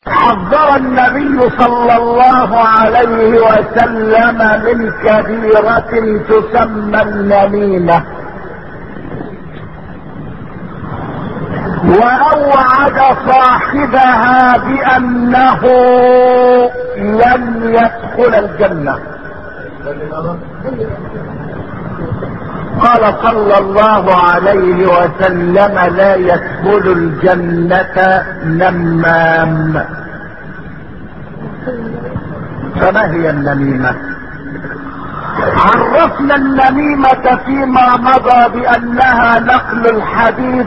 حذر النبي صلى الله عليه وسلم من كبيرة تسمى النميمة، واوعد صاحبها بانه لن يدخل الجنة. قال صلى الله عليه وسلم: لا يدخل الجنة نمام. فما هي النميمة؟ عرفنا النميمة فيما مضى بانها نقل الحديث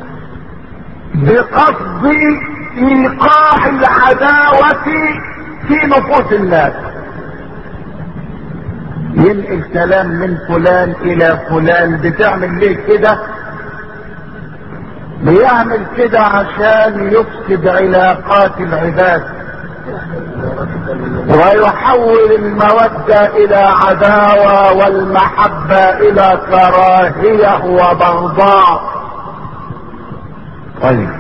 بقصد ايقاع العداوة في نفوس الناس. ينقل كلام من فلان الى فلان. بتعمل ليه كده؟ بيعمل كده عشان يفسد علاقات العباد ويحول المودة الى عداوة والمحبة الى كراهية وبغضاء. طيب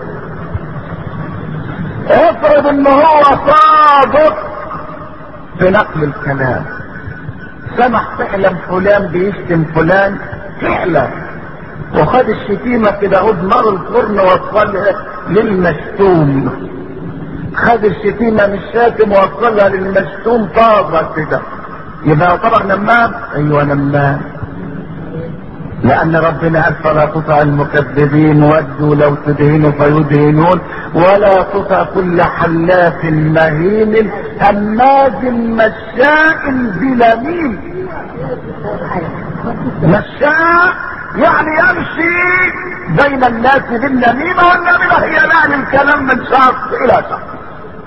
افرض ان هو صادق في نقل الكلام، سمح فعلا فلان بيشتم فلان فعلا، وخد الشتيمة كده عود نار الفرن وصلها للمشتوم، خد الشتيمة من الشاتم ووصلها للمشتوم طازة كده، يبقى طبعا نمام. ايوه نمام، لان ربنا قال: فلا تطع المكذبين ودوا لو تدهنوا فيدهنون ولا تطع كل حلاف مهين هماز مشاء بنميم. مشاء يعني يمشي بين الناس بالنميمة، والنميمة هي نقل الكلام من شخص الى شخص.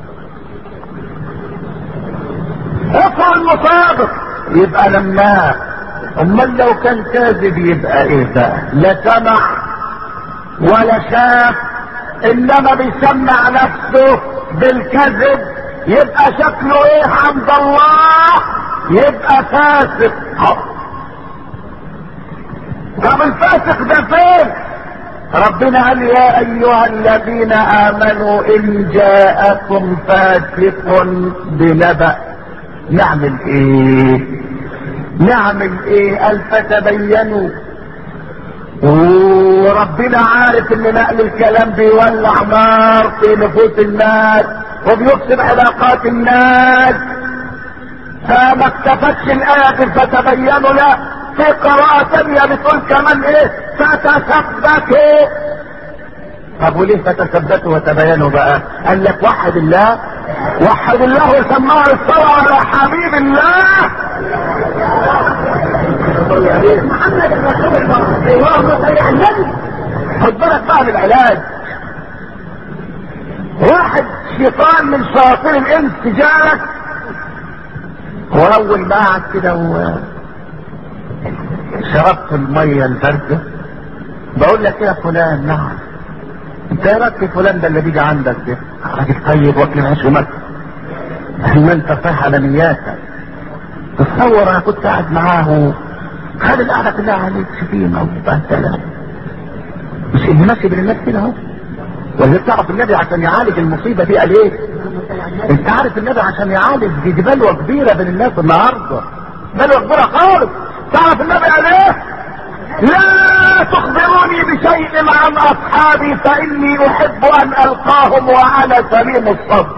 افعل مصادق يبقى نمام. امال لو كان كاذب يبقى ايه بقى؟ لا سمع ولا شاف، انما بيسمع نفسه بالكذب، يبقى شكله ايه عند الله؟ يبقى فاسق. طب الفاسق ده فين؟ ربنا قال: يا ايها الذين امنوا ان جاءكم فاسق بنبأ. نعمل ايه؟ قال: فتبينوا. وربنا عارف ان نقل الكلام بيولع نار في نفوس الناس وبيفسد علاقات الناس. فما اكتفتش الآية فتبينوا، لا، في قراءة تانية بتقول كمان ايه؟ فتثبتوا. طب وليه فتثبتوا وتبينوا بقى؟ قال لك: وحد الله وسمعوا الصلاة على حبيب الله محمد رسول الله. اللهم صل على النبي. خد بالك بقى من العلاج. واحد شيطان من شياطين الانس جالك، واول ما قعد كده شربت الميه البارده، بقول لك يا فلان: نعم. انت ايه رايك في فلان ده اللي بيجي عندك ده؟ راجل طيب واكل عيش ومكر، ما انت صحيح على نياتك. تصور انا كنت قاعد معاه، خد القعده كلها عليك شتيمه وبهدله. مش اللي ماشي بين الناس كده اهو. ولا تعرف النبي عشان يعالج المصيبه دي قال ايه؟ انت عارف النبي عشان يعالج دي بلوه كبيره بين الناس النهارده، بلوه كبيره خالص. تعرف النبي قال ايه؟ لا تخبروني بشيء عن اصحابي فاني احب ان القاهم وانا سليم الصدر.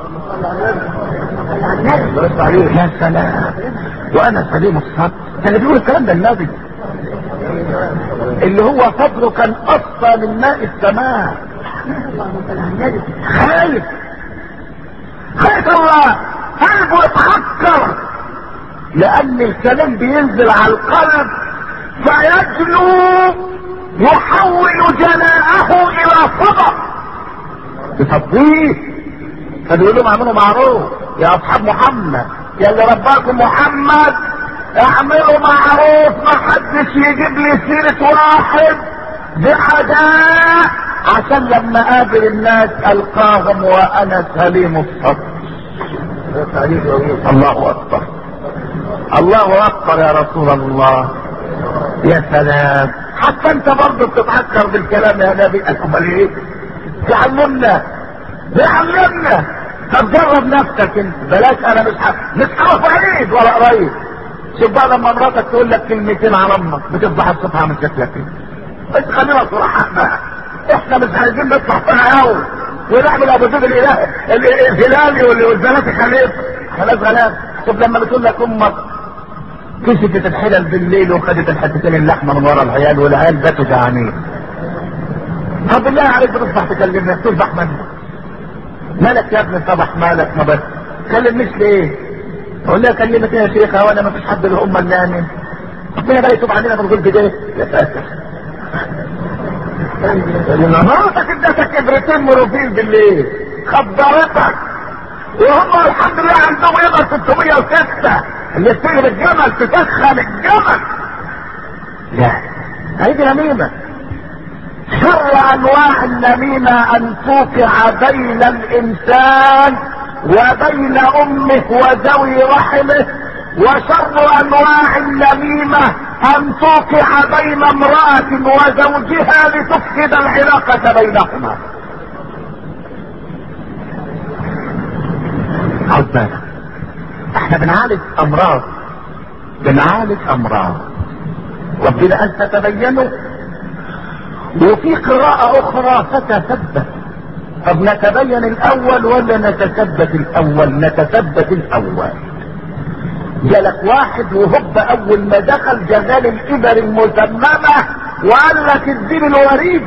يا سلام، وانا سليم الصدر. كان بيقول الكلام ده النبي اللي هو صدره كان اصفى من ماء السماء. خايف الله، قلبه يتعكر، لان الكلام بينزل على القلب فيجلو، يحول جلاءه الى صدى يصديه. فبيقول لهم: اعملوا معروف يا اصحاب محمد، يا اللي رباكم محمد، اعملوا معروف، ما حدش يجيب لي سيرة واحد بعداء، عشان لما اقابل الناس القاهم وانا سليم الصدر. الله اكبر، الله اكبر يا رسول الله. يا سلام، حتى انت برضه بتتعكر بالكلام يا نبي. امال ايه؟ تعلمنا طب جرب نفسك انت، بلاش انا مش عارف بعيد ولا قريب. شوف بقى لما مراتك تقول لك كلمتين على امك بتفضح الصبح من شكلك ايه. بس خلينا صراحة احنا مش عايزين نطلع فيها قوي ونعمل ابو زيد الهلالي والزناتي خليفه خلاص غلاب. شوف لما بتقول لك امك كشفت الحلل بالليل وخدت الحتتين اللحمه من ورا العيال والعيال باتوا جعانين. طب بالله عليك بتصبح تكلمني تصبح منك مالك يا ابني صبح مالك ما بس تكلمنيش ليه؟ اقول لها كلمك يا شيخه وانا ما فيش حد له ام اللاني ربنا بقى يتوب علينا من غلب ده يا ساتر. مراتك ادتك ابرتين مروفين بالليل خبرتك وهم الحمد لله عندهم يبقى 606 اللي بتجري الجمل تسخن الجمل. لا هيدي نميمه. شر انواع النميمه ان توقع بين الانسان وبين امه وذوي رحمه، وشر انواع النميمه ان توقع بين امراه وزوجها لتفسد العلاقه بينهما. خد بالك احنا بنعالج امراض ربنا قال تتبينوا، وفي قراءة اخرى فتثبت. طب نتبين الاول ولا نتثبت الاول؟ نتثبت الاول. جالك واحد وهب اول ما دخل جغال الابر المسممة وقال لك اديني الوريد.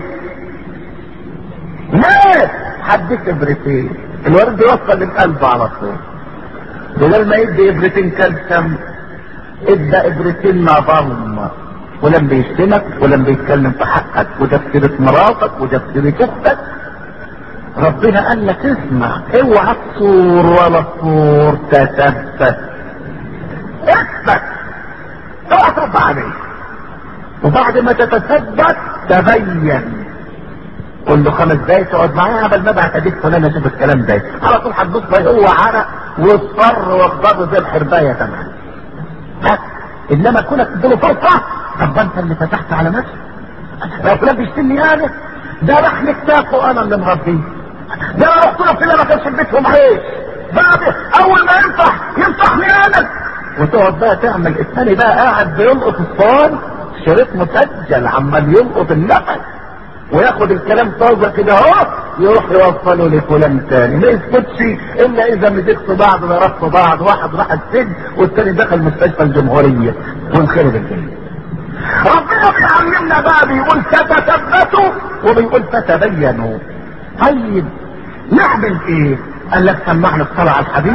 ليه؟ حديك ابرتين، الوريد يوصل للقلب على طول. بدل ما يدي ابرتين كالسيوم ادى ابرتين نظام، ولم بيشتمك ولم بيتكلم في حقك، وده في سيرة مراتك وده في سيرة اختك. ربنا قال لك اسمع اوعى تصور ولا تصور، تثبت اثبت اوعى ترد عليه، وبعد ما تتثبت تبين. قول له 5 دقايق تقعد معايا قبل ما ابعت اديك فلان اشوف الكلام ده، على طول هتبص هو عرق واصفر واخضر زي الحربايه تمام. انما كونك تديله فرصه، طب انت اللي فتحت على نفسك. لو فلان بيشتمني انا، ده لحم كتافه انا اللي مربيه، ده انا رحت له في ما كانش في بيتهم عيش، بعد اول ما ينصحني انا. وتقعد بقى تعمل الثاني بقى قاعد بيلقط الصوان شريط مسجل عمال يلقط النفس وياخد الكلام طازه كده اهو يروح يوصله لفلان تاني. ما يسكتش الا اذا مسكتوا بعض ضربتوا بعض، واحد راح السجن والتاني دخل مستشفى الجمهوريه ونخرب الدنيا. ربنا بيعلمنا بقى بيقول تتثبتوا وبيقول تتبينوا. طيب نعمل ايه؟ قال لك سمعنا الصلاة على الحبيب.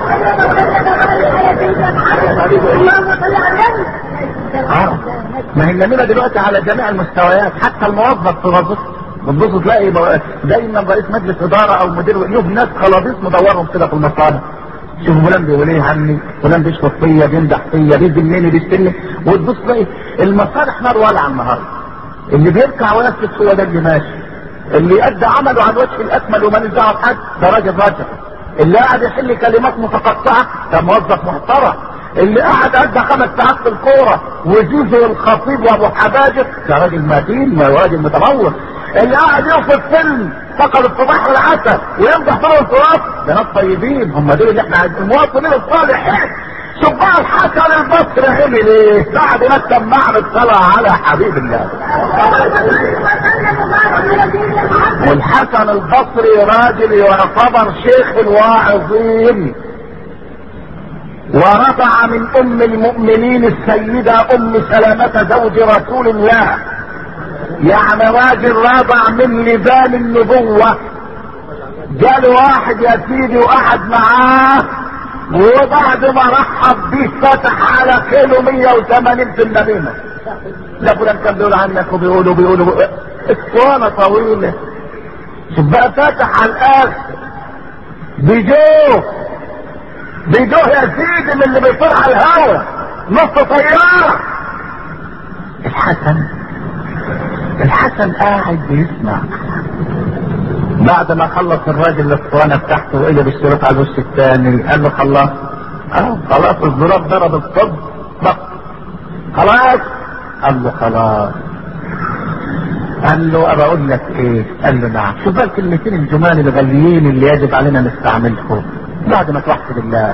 ما هي النميمة دلوقتي على جميع المستويات، حتى الموظف تبص تلاقي دايما رئيس مجلس اداره او مدير لهم ناس خلاصيص مدورهم كده في المصالح. شوف فلان بيقول ايه عني، فلان بيشخط فيا، بيمدح فيا، بيذمني، بيشتمني، وتبص تلاقي المصالح نار والعه النهارده. اللي بيركع ويسكت هو ده اللي ماشي، اللي يؤدي عمله على الوجه الاكمل وماليش دعوه بحد ده راجل راجل، اللي قاعد يحل كلمات متقطعه ده موظف محترم، اللي قاعد ادى 5 ساعات في الكوره وجوزه الخطيب وابو حباجر ده راجل متين راجل متمور، اللي قاعد يوصف فيلم فقد الصباح والعسل ويمدح طول التراث ده ناس طيبين، هم دول اللي احنا عايزين المواطنين الصالحين. شوف بقى الحسن البصري عمل ايه بعد ما سمعنا الصلاه على حبيب الله. والحسن البصري راجل يعتبر شيخ الواعظين، ورفع من ام المؤمنين السيدة ام سلمة زوج رسول الله، يعني راجل رافع من لبان النبوة. جاله واحد يا سيدي وقعد معاه، وبعد ما رحب بيه فتح على كيلو 180 في النميمة. لا فلان كان بيقول عنك وبيقولوا اسطوانة طويلة. شوف بقى فتح على الاخر بيجوه يا سيدي من اللي بيطير على الهوا نص طيارة. الحسن قاعد بيسمع. بعد ما خلص الراجل الاسطوانة بتاعته وقلب الشريط على الوش الثاني قال له خلاص الزرار ضرب الصب خلاص. قال له خلاص قال له ابى اقول لك ايه؟ قال له نعم. شوف بقى الكلمتين الجمال الغاليين اللي يجب علينا نستعملهم بعد ما توحد الله.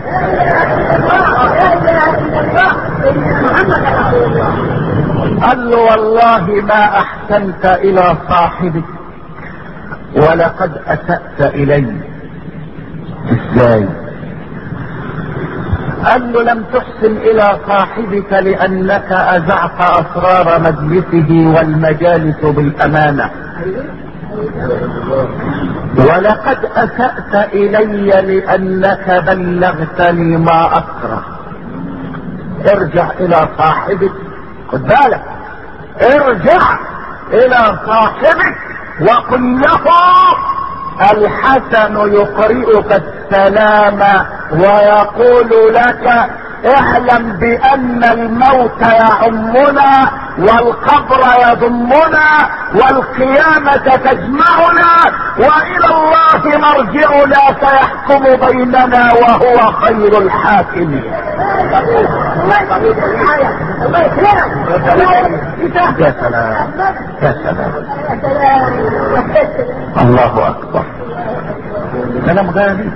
قال له والله ما احسنت الى صاحبك ولقد اسأت الي. ازاي؟ قال له لم تحسن الى صاحبك لانك اذعت اسرار مجلسه والمجالس بالامانة، ولقد اسأت الي لانك بلغتني ما اكره. ارجع الى صاحبك، خد بالك، ارجع الى صاحبك وقل له الحسن يقرئك السلام ويقول لك اعلم بان الموت يعمنا والقبر يضمنا والقيامة تجمعنا والى الله مرجعنا سيحكم بيننا وهو خير الحاكمين. يا سلام يا سلام، الله اكبر. كلام غالي،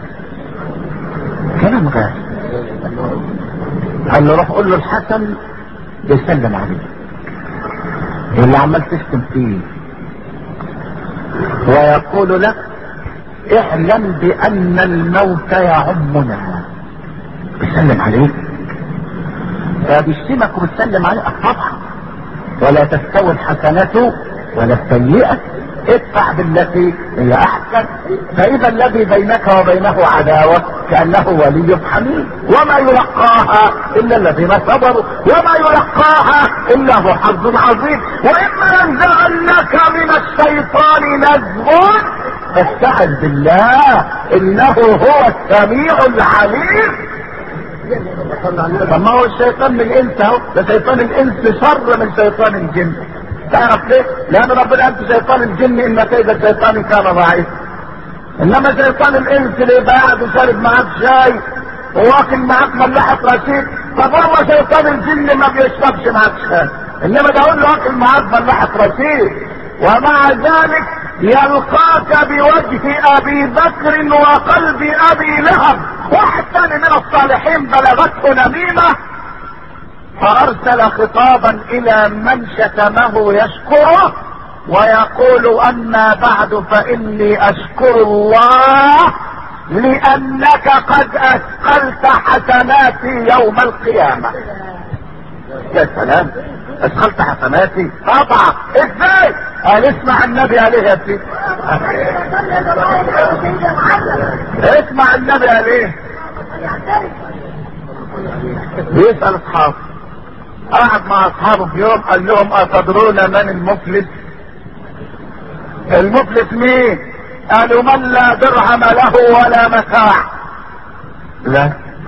كلام غالي. قال له روح قول له الحسن بيسلم عليه اللي عمال تشتم فيه ويقول لك اعلم بان الموت يعمنا. بيسلم عليك، فبيشتمك وبتسلم عليه طبعا. ولا تستوي الحسنة ولا السيئة، ادفع بالتي هي احسن فاذا الذي بينك وبينه عداوة كأنه ولي حميم. وما يلقاها الا الذين صبروا وما يلقاها الا ذو حظ عظيم. واما ينزغنك من الشيطان نزغ فاستعذ بالله انه هو السميع العليم. طب ما هو الشيطان من الانس اهو، ده شيطان الانس شر من شيطان الجن. تعرف ليه؟ لان ربنا قال شيطان الجن ان كيد الشيطان كان ضعيف. انما شيطان الانس اللي يبقى قاعد وشارب معاك شاي وواكل معاك ملاحة رشيد، طب هو شيطان الجن ما بيشربش معاك شاي، انما ده اقول له واكل معاك ملاحة رشيد. ومع ذلك يلقاك بوجه ابي بكر وقلب ابي لهب. واحد ثاني من الصالحين بلغته نميمة فارسل خطابا الى من شتمه يشكره ويقول اما بعد فاني اشكر الله لانك قد اثقلت حسناتي يوم القيامة. يا سلام، اثقلت حسناتي؟ طبعا. ازاي؟ قال اسمع النبي عليه يا سيدي، اسمع النبي عليه. بيسأل اصحابه، قعد مع اصحابه في يوم قال لهم اتدرون من المفلس؟ المفلس مين؟ قالوا من لا درهم له ولا متاع. لا،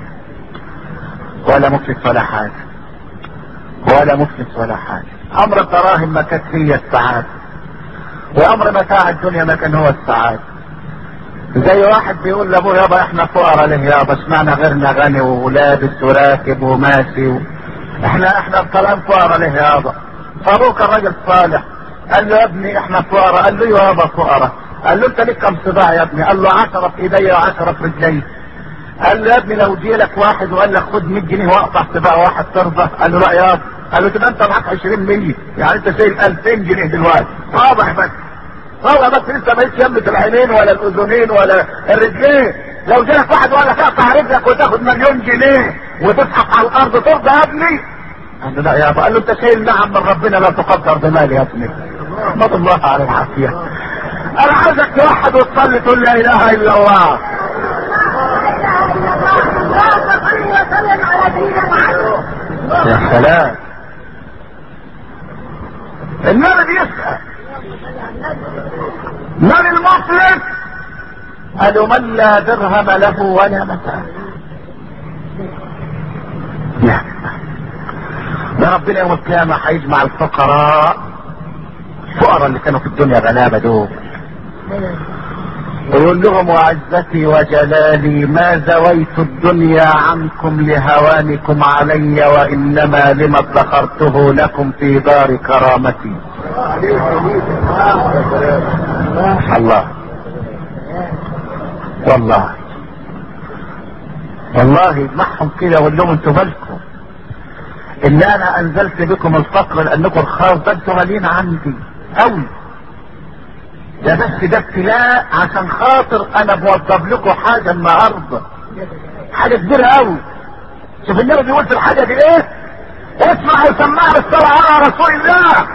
ولا مفلس ولا حاجة، ولا مفلس ولا حاجة. امر الدراهم ما كانت هي السعادة، وامر متاع الدنيا ما كان هو السعادة. زي واحد بيقول لابوه يابا احنا فقراء ليه يابا، اشمعنى غيرنا غني ولابس وراكب وماشي احنا طالعين فقراء ليه يابا؟ فابوه كان راجل صالح قال له يا ابني احنا فقراء. قال له يابا فقراء. قال له انت ليك كم صباع يا ابني؟ قال له 10 في ايدي و10 في رجلي. قال له يا ابني لو جه لك واحد وقال لك خد 100 جنيه واقطع صباع واحد ترضى؟ قال له لا يابا. قال له تبقى انت معاك 20 يعني انت شايل 2000 جنيه دلوقتي. واضح بس، واضح بس، لسه ما يمة العينين ولا الاذنين ولا الرجلين. لو جالك واحد وقال لك اقطع رجلك وتاخد 1,000,000 جنيه وتسحق على الارض ترضى يا ابني؟ قال له لا يابا. قال له انت شايل نعم من ربنا لا تقدر بمال يا ابني. احمد الله على العافية. انا عايزك توحد وتصلي تقول لا اله الا الله. يا سلام. النبي بيسأل من المفلس؟ قالوا من لا درهم له ولا متاع. ده ربنا يوم القيامة هيجمع الفقراء اللي كانوا في الدنيا غلابة دول ويقول لهم وعزتي وجلالي ما زويت الدنيا عنكم لهوانكم علي وانما لما ادخرته لكم في دار كرامتي. الله. والله يجمعهم كده ويقول لهم انتوا مالكم؟ اللي انا انزلت بكم الفقر لانكم رخاص، ده انتوا غاليين عندي قوي. ده بس ده ابتلاء عشان خاطر انا بوضب لكم حاجه النهارده، حاجه كبيره قوي. شوف النبي بيقول في الحاجه دي ايه؟ اسمع وسمع بالصلاه على رسول الله.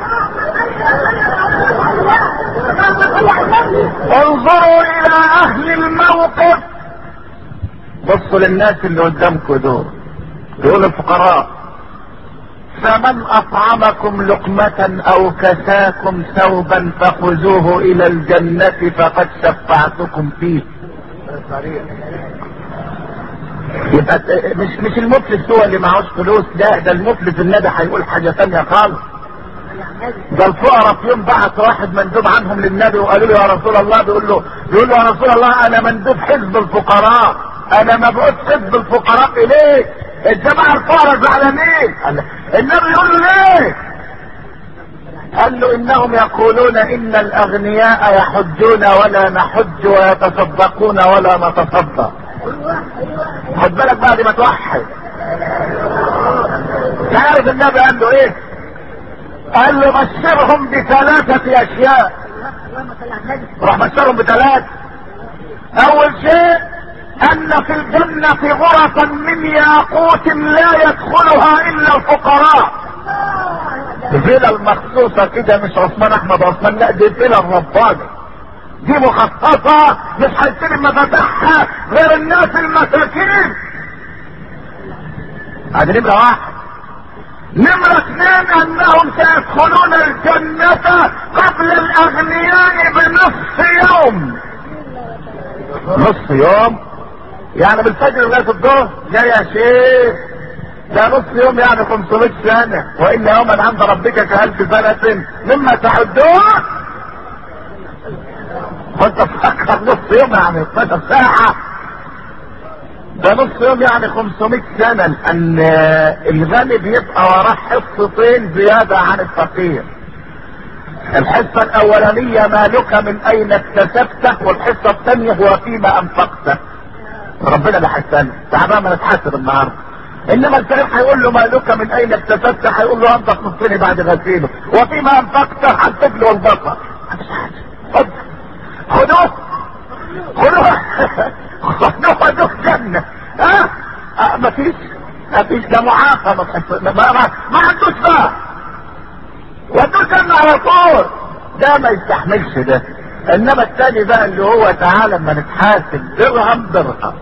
انظروا الى اهل الموقف، بصوا للناس اللي قدامكم دول، دول الفقراء. فمن اطعمكم لقمة او كساكم ثوبا فخذوه الى الجنة فقد شفعتكم فيه. يبقى مش المفلس هو اللي معهوش فلوس، لا، ده المفلس النبي هيقول حاجة تانية خالص. ده الفقراء في يوم بعت واحد مندوب عنهم للنبي وقالوا له يا رسول الله، بيقول له يا رسول الله انا مندوب حزب الفقراء، انا مبعوث حزب الفقراء اليك، الجماعة الفقراء زعلانين. النبي يقول له ليه؟ قال له انهم يقولون ان الاغنياء يحجون ولا نحج ويتصدقون ولا نتصدق. خد بالك بعد ما توحد. تعرف النبي قال له ايه؟ قال له بشرهم بثلاثة اشياء. راح بشرهم بثلاث. اول شيء ان في الجنة غرفا من ياقوت لا يدخلها الا الفقراء. الفيلا المخصوصة كده، مش عثمان احمد عثمان، لا دي الفيلا الرباني، دي مخصصة مش هيستلم مفاتيحها غير الناس المساكين. هذه نمرة واحد. نمرة اثنين انهم سيدخلون الجنة قبل الاغنياء بنصف يوم. نصف يوم يعني بالفجر لغاية الظهر؟ لا يا شيخ، ده نصف يوم يعني 500 سنة، وإن يوما عند ربك كألف سنة مما تعدون. وانت تفكر نصف يوم يعني 12 ساعة، ده نصف يوم يعني 500 سنة. لأن الغني بيبقى وراه حصتين زيادة عن الفقير. الحصة الأولانية مالك من أين اكتسبته، والحصة الثانية هو فيما أنفقته. ربنا ده حسن تعبان ما نتحاسب النهارده. انما الفقير هيقول له مالك من اين اكتسبت، هيقول له انت نصفني بعد غسيله، وفيما انفقته هالطفل والبصر. خدوه خدوه جنة. مفيش ده معافى، ما عندوش بقى، ودوه جنة على طول. ده ما يستحملش ده. انما الثاني بقى اللي هو تعالى ما نتحاسب درهم درهم.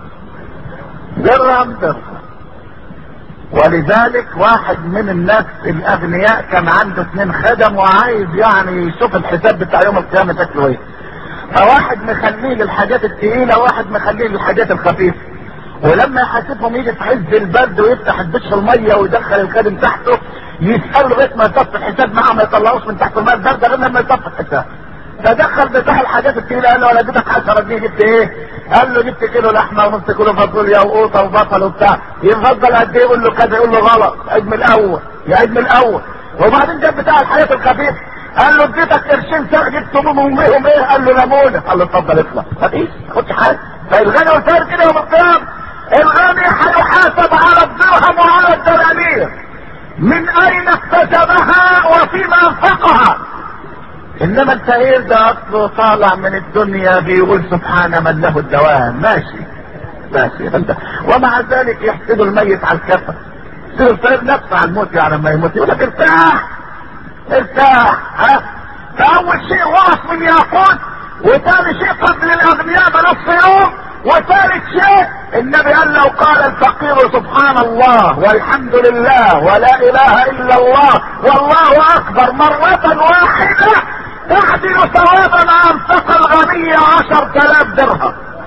ولذلك واحد من الناس الاغنياء كان عنده 2 خدم وعايز يعني يشوف الحساب بتاع يوم القيامة شكله ايه. فواحد مخليه للحاجات الثقيلة، واحد مخليه للحاجات الخفيفة. ولما يحاسبهم يجي في عز البرد ويفتح الدش المية ويدخل الخادم تحته، يسأله لغاية ما يصف الحساب معاه، ما يطلعوش من تحت الماء البرد غير لما يصف الحساب. فدخل بتاع الحاجات الثقيلة، قال له انا اديتك 10 جنيه، جبت ايه؟ قال له جبت كيلو لحمه ونص كيلو فاصوليا وقوطه وبصل وبتاع. يفضل قد ايه؟ يقول له كذا، يقول له غلط، عيد من الاول، يعيد من الاول. وبعدين جاب بتاع الحاجات الخفيفه، قال له اديتك قرشين سرق، جبتهم امهم ايه؟ قال له ليمونه. قال له اتفضل اطلع، مفيش خدش حاجه. فالغني والفقير كده يوم القيامه، الغني هيحاسب على الدرهم وعلى الدنانير، من اين اكتسبها وفيما انفقها. انما الفقير ده اصله طالع من الدنيا بيقول سبحان من له الدوام، ماشي ومع ذلك يحسدوا الميت على الكفن. يصير الفقير نفسه على الموت، يعني لما يموت يقول لك ارتاح. فاول شيء غرف من ياقوت، وثاني شيء قبل الاغنياء بنصف يوم، وثالث شيء النبي قال لو قال الفقير سبحان الله والحمد لله ولا اله الا الله والله اكبر مرة واحدة تعدل ثواب ما انفق الغني 10,000 درهم.